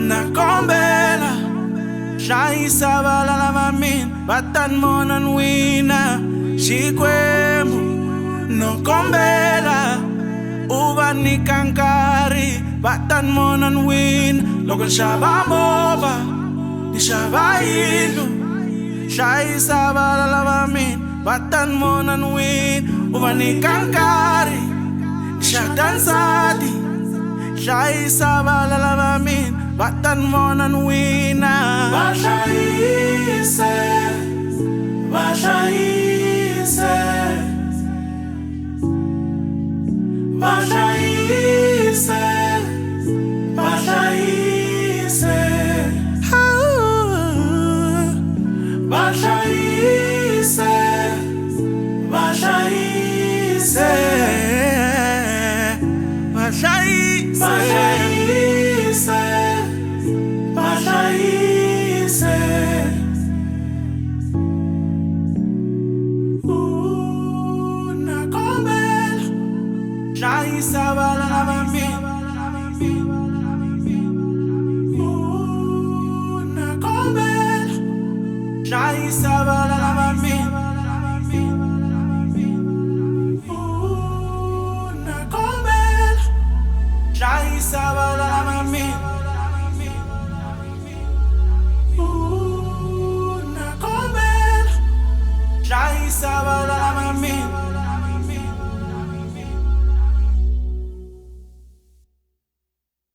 nakombela hlayisa valala va mina va ta ni vona ni wina Xikwembu no kombela u va nyika nkarhi va ta ni vona ni wina loko ni xava movha ni xava yindlu hlayisa valala va mina va ta ni vona ni wina u va nyika nkarhi ni xata nsati hlayisa valala va mina va ta ni vona ni wina va hlayise va hlayise va hlayise va hlayise va hlayise va hlayise va hlayise va hlayise nakombela hlayisa valala va mina nakombela hlayisa valala